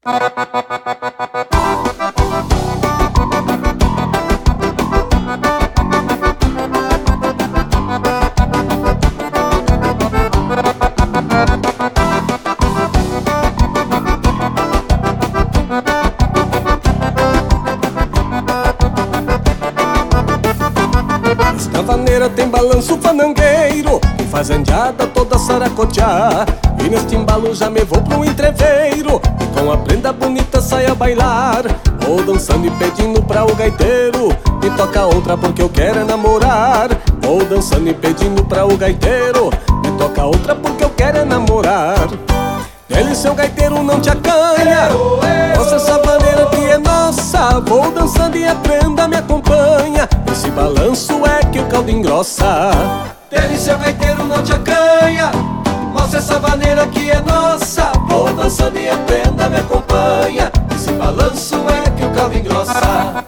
Na vaneira tem balanço fanangueiro, tem fazendada toda saracoteá. E neste embalo já me vou pro entreveiro, e com a prenda bonita sai a bailar. Vou dançando e pedindo pra o gaiteiro, me toca outra porque eu quero é namorar. Vou dançando e pedindo pra o gaiteiro, me toca outra porque eu quero é namorar. Ele, seu gaiteiro, não te acanha, mostra essa vaneira que é nossa. Vou dançando e a prenda me acompanha, esse balanço é que o caldo engrossa. Ele, seu gaiteiro, não te acanha, mostra essa vaneira que é nossa. Vou dançando e a prenda me acompanha, esse balanço é que o caldo engrossa.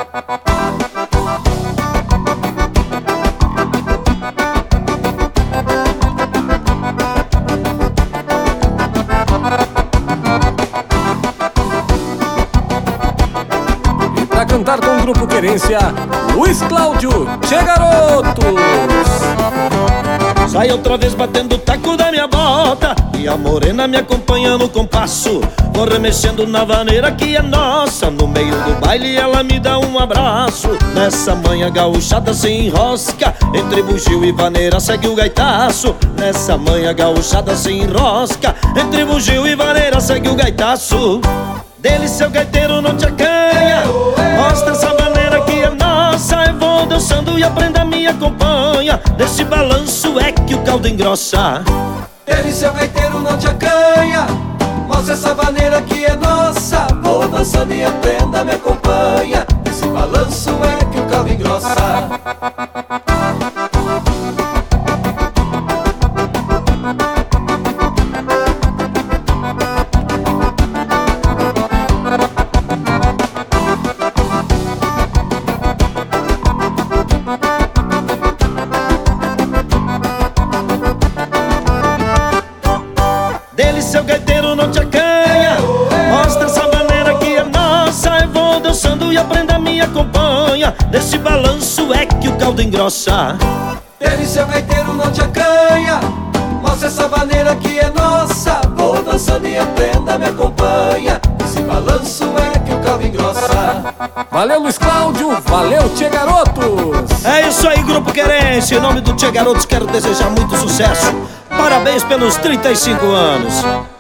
Pra cantar com o Grupo Querência, Luiz Cláudio, Tchê Garotos. Sai outra vez batendo o taco da minha bota, e a morena me acompanha no compasso. Vou remexendo na vaneira que é nossa, no meio do baile ela me dá um abraço. Nessa manhã gauchada se enrosca, entre bugio e vaneira segue o gaitaço. Nessa manhã gauchada se enrosca, entre bugio e vaneira segue o gaitaço. Dele, seu gaiteiro, não te acanha, mostra essa vaneira que é nossa. Eu vou dançando e a prenda me acompanha, desse balanço é que o caldo engrossa. Ele, seu gaiteiro, não te acanha, mostra essa vaneira que é nossa. Vou dançando e a prenda me acompanha, esse balanço é que o caldo engrossa. Dele, seu gaiteiro, não te acanha, mostra essa vaneira que é nossa. Eu vou dançando e a prenda me acompanha, desse balanço é que o caldo engrossa. Dele, seu gaiteiro, não te acanha, mostra essa vaneira que é nossa. Vou dançando e a prenda me acompanha, esse balanço é que o caldo engrossa. Valeu, Luiz Cláudio, valeu, Tchê Garotos. É isso aí, Grupo Querência. Em nome do Tchê Garotos quero desejar muito sucesso. Parabéns pelos 35 anos.